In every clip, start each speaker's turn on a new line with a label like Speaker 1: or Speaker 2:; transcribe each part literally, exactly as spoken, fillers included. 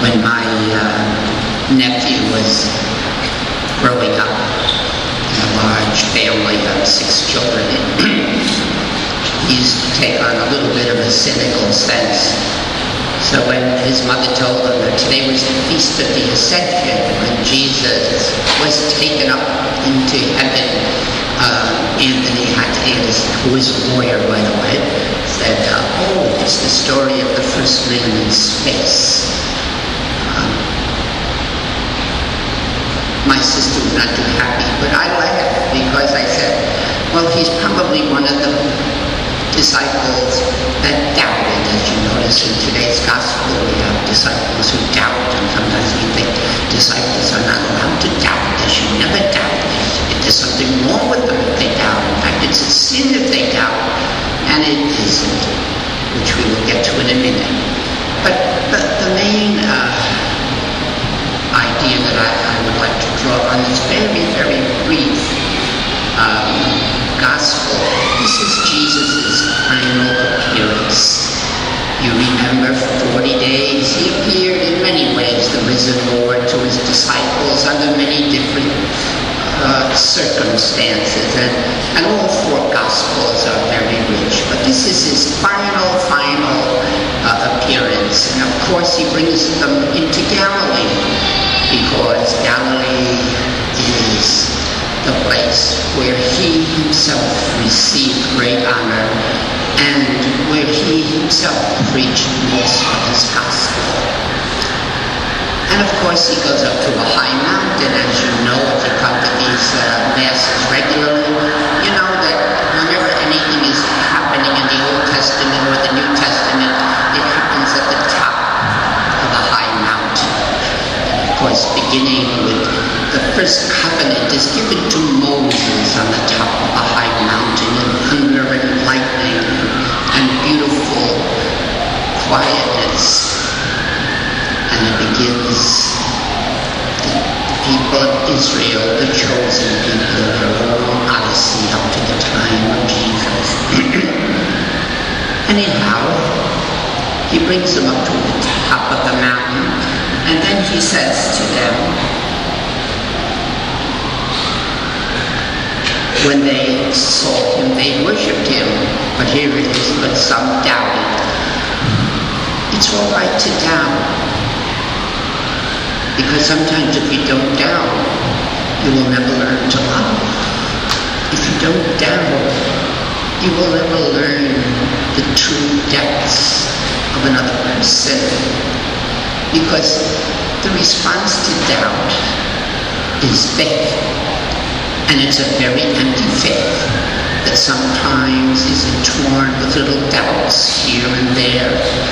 Speaker 1: when my uh, nephew was growing up in a large family of six children. He used to take on a little bit of a cynical sense. So when his mother told him that today was the Feast of the Ascension, when Jesus was taken up into heaven, uh, Anthony had to answer, who is a lawyer, by the way, said, uh, oh, it's the story of the first man in space. Um, my sister was not too happy, but I laughed because I said, well, he's probably one of the disciples that doubted. As you notice in today's gospel, we have disciples who doubt, and sometimes we think disciples are not allowed to doubt. They should never doubt. If there's something wrong with them if they doubt. In fact, it's a sin if they doubt, and it isn't, which we will get to in a minute. But the, the main uh, idea that I, I would like to draw on this very, very brief um, gospel, this is Jesus' final appearance. You remember for forty days he appeared in many ways, the risen Lord, to his disciples under many different uh, circumstances, and, and all four gospels are very rich. But this is his final, final uh, appearance. And of course he brings them into Galilee, because Galilee is the place where he himself received great honor and where he himself preached most of his gospel. And of course he goes up to a high mountain. As you know, if you come to these uh, masses regularly, you know that whenever anything is happening in the Old Testament or the New Testament, it happens at the top of a high mountain. Of course, beginning with the first covenant is given to Moses on the top of a high mountain, and thunder and lightning and beautiful quietness. And it begins the people of Israel, the chosen people, their long odyssey up to the time of Jesus. Anyhow, he brings them up to the top of the mountain, and then he says to them, when they saw him, they worshipped him. But here it is, but some doubted. It's all right to doubt, because sometimes if you don't doubt, you will never learn to love. If you don't doubt, you will never learn the true depths of another person, because the response to doubt is faith. And it's a very empty faith that sometimes is torn with little doubts here and there.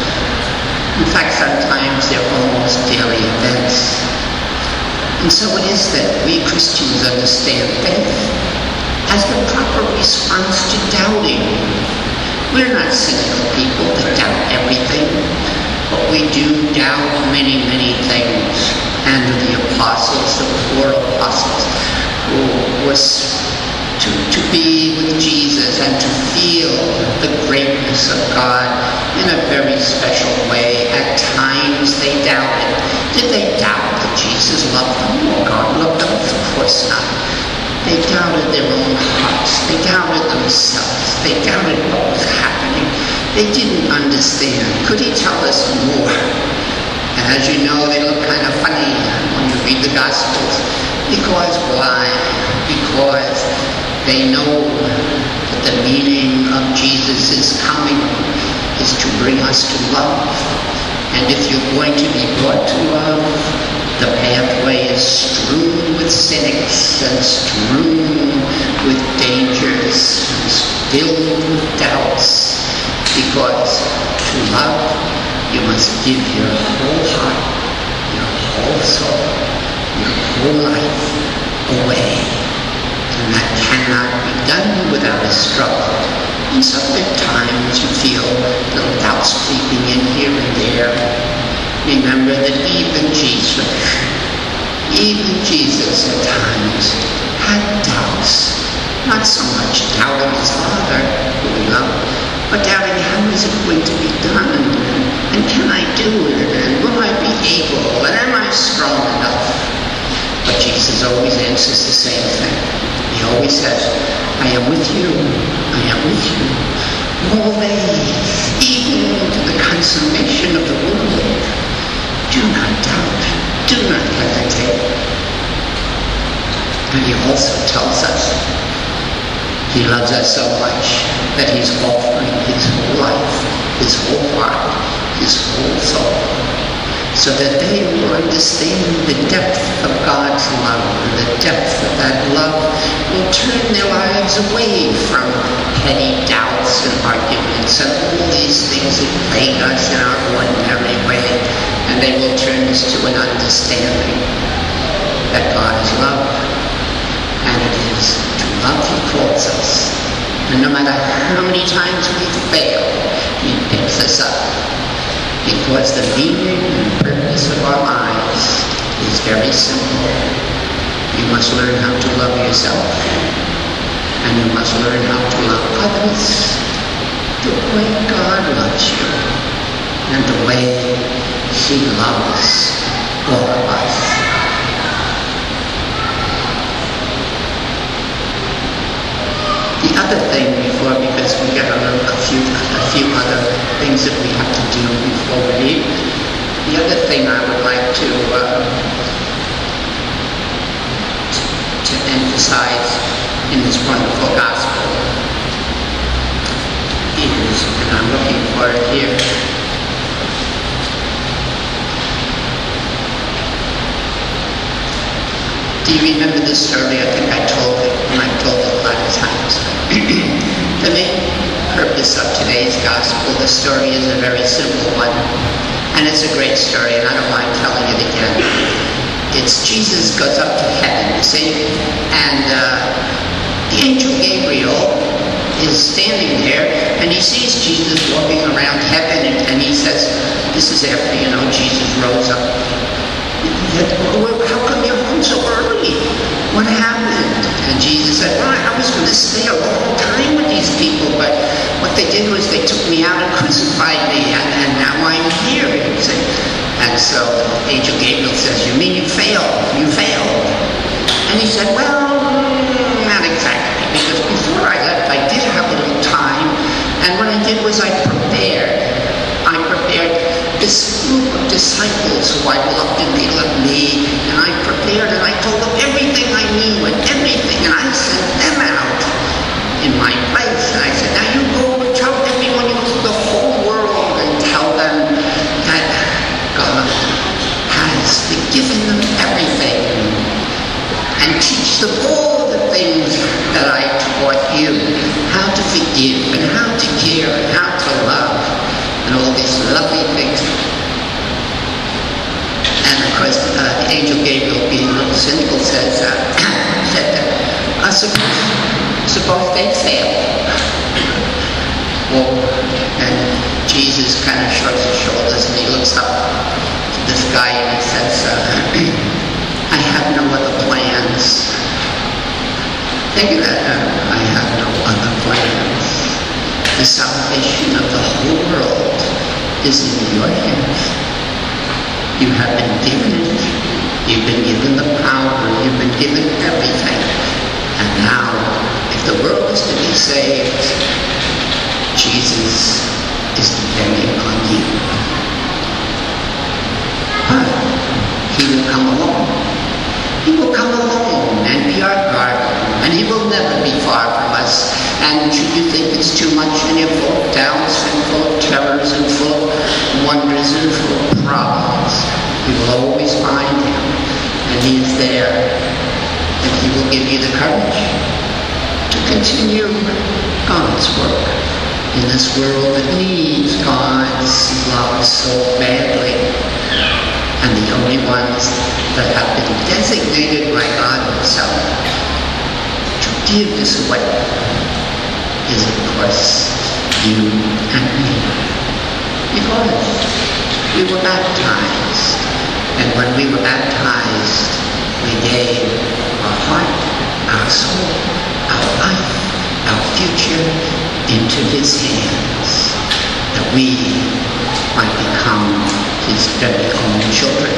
Speaker 1: In fact, sometimes they're almost daily events. And so it is that we Christians understand faith as the proper response to doubting. We're not cynical people that doubt everything, but we do doubt many, many things. And the apostles, the four apostles, who was to, to be with Jesus and to feel the greatness of God in a very special way. At times they doubted. Did they doubt that Jesus loved them or God loved them? Of course not. They doubted their own hearts. They doubted themselves. They doubted what was happening. They didn't understand. Could he tell us more? And as you know, they look kind of funny when you read the Gospels. Because why? Because they know that the meaning of Jesus' coming is to bring us to love. And if you're going to be brought to love, the pathway is strewn with cynics and strewn with dangers and filled with doubts. Because to love, you must give your whole heart, your whole soul, your whole life away. And that cannot be done without a struggle. And so at times you feel little doubts creeping in here and there. Remember that even Jesus, even Jesus at times had doubts. Not so much doubting his Father, who we love, but doubting how is it going to be done, and can I do it, and will I be able? And am I strong enough? But Jesus always answers the same thing. He always says, I am with you. I am with you. Always, even to the consummation of the world. Do not doubt. Do not hesitate. And he also tells us he loves us so much that he's offering his whole life, his whole heart, his whole soul, so that they will understand the depth of God's love, and the depth of that love will turn their lives away from petty doubts and arguments and all these things that plague us in our ordinary way, and they will turn us to an understanding that God is love, and it is to love he calls us. And no matter how many times we fail, he picks us up. Because the meaning and purpose of our lives is very simple. You must learn how to love yourself, and you must learn how to love others the way God loves you, and the way he loves all of us. The other thing before, because we got a, little, a few a few other things that we have to do before we leave. The other thing I would like to uh, to, to emphasize in this wonderful gospel is, and I'm looking for it here. Do you remember this story? I think I told it, and I told it a lot of times. The main purpose of today's gospel, the story is a very simple one, and it's a great story, and I don't mind telling it again. It's Jesus goes up to heaven, you see, and uh, the angel Gabriel is standing there, and he sees Jesus walking around heaven, and, and he says, this is after, you know, Jesus rose up. Well, how come you're home so early? What happened? And Jesus said, well, I was going to stay a long time with these people, but what they did was they took me out and crucified me, and, and now I'm here. And so Angel Gabriel says, you mean you failed? You failed? And he said, well, not exactly, because before I left, I did have a little time, and what I did was I prepared. I prepared this group of disciples who I loved and they loved me, and I prepared and I told them everything I knew and everything, and I sent them out in my place, and I said, now you go and tell everyone, you go through the whole world and tell them that God has forgiven them everything, and teach them all the things that I taught you, how to forgive and how to care and how to love, and all these lovely things. And of course, uh, the angel Gabriel, being a little cynical, says, uh, said, uh, suppose, suppose they fail. Well, and Jesus kind of shrugs his shoulders and he looks up to this guy and he says, uh, I have no other plans. Think of that, uh, I have no other plans. The salvation of the whole world is in your hands. You have been given it. You've been given the power. You've been given everything. And now, if the world is to be saved, Jesus is depending on you. But he will come along. He will come along and be our guardian. And he will never be far from us. And should you think it's too much and you're full of doubts and full of terrors and full of wonders and full of problems, you will always find him. And he is there. And he will give you the courage to continue God's work in this world that needs God's love so badly. And the only ones that have been designated by God himself to give this away is, of course, you and me. Because we were baptized. And when we were baptized, we gave our heart, our soul, our life, our future into his hands, that we might become his very own children.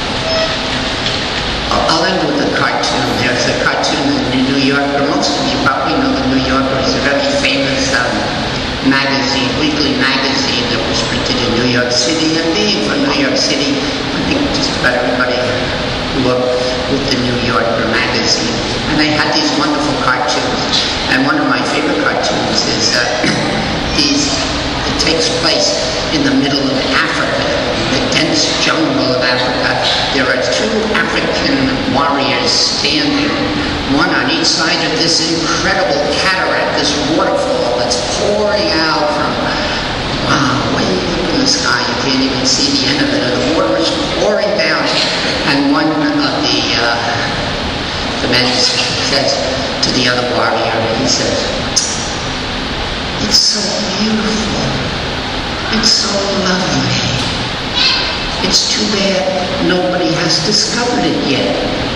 Speaker 1: I'll end with a cartoon. There's a cartoon in the New Yorker. Most of you probably know the New Yorker is a very famous um, magazine, weekly magazine that was printed in New York City. And being from New York City, I think just about everybody grew up with the New Yorker magazine. And they had these wonderful cartoons. And one of my favorite cartoons is uh, these, it takes place in the middle of Africa, the dense jungle of Africa. There are two African warriors standing, one on each side of this incredible cataract, this waterfall that's pouring out from, wow, way up in the sky. You can't even see the end of it, and the water is pouring down. And one of the, uh, the men says to the other warrior, he says, "It's so beautiful. It's so lovely. It's too bad nobody has discovered it yet."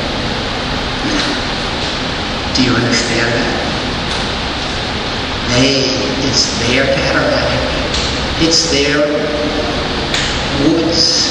Speaker 1: Do you understand that? They, it's their cataract. It's their woods.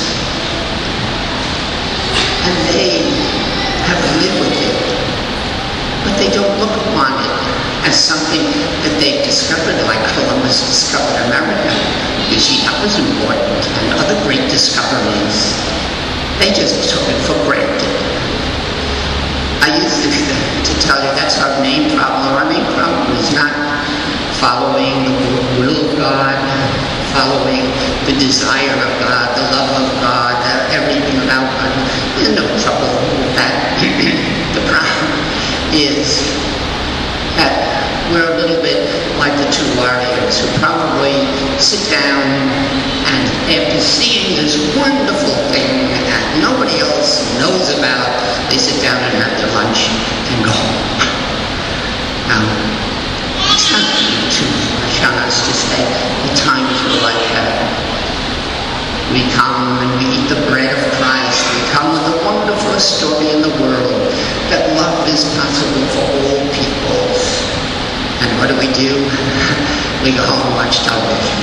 Speaker 1: And they have lived with it. But they don't look upon it as something that they've discovered, like Columbus discovered America. You see, that was important, and other great discoveries. They just took it for granted. I used to, to tell you that's our main problem. Our main problem is not following the will of God, following the desire of God, the love of God, everything about God. There's no trouble with that. The problem is that we're a little bit like the two warriors who probably sit down and after seeing this wonderful thing that nobody else knows about, they sit down and have their lunch and go home. Now, it's not too much on us to say the times were like that. We come and we eat the bread of Christ. We come with the wonderfulest story in the world, that love is possible for all people. And what do we do? We go home and watch television.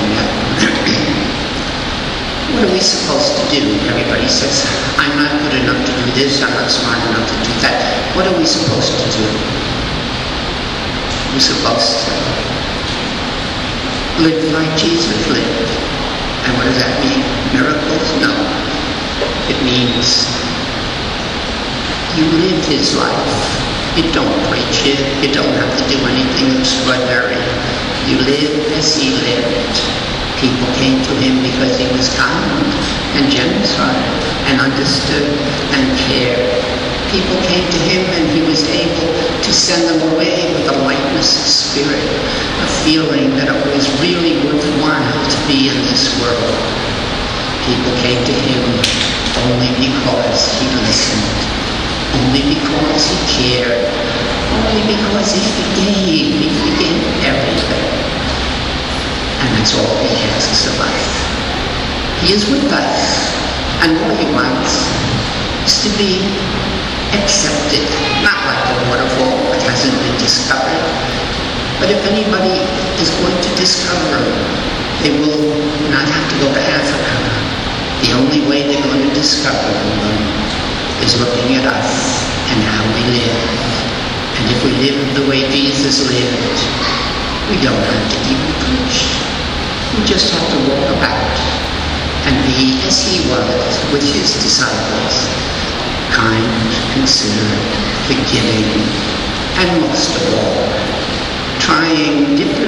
Speaker 1: What are we supposed to do? Everybody says, I'm not good enough to do this, I'm not smart enough to do that. What are we supposed to do? We're supposed to live like Jesus lived. And what does that mean? Miracles? No. It means you live his life. You don't preach it. You don't have to do anything extraordinary. You live as he lived. People came to him because he was kind and generous and understood and cared. People came to him and he was able to send them away with a lightness of spirit, a feeling that it was really worthwhile to be in this world. People came to him only because he listened, only because he cared, only because he forgave, he forgave everything. And that's all he asks of us. He is with us, and all he wants is to be accepted, not like the waterfall that hasn't been discovered. But if anybody is going to discover him, they will not have to go to Africa. The only way they're going to discover him is looking at us and how we live. And if we live the way Jesus lived, we don't have to even preach. We just have to walk about and be as he was with his disciples, kind, considerate, forgiving, and most of all, trying different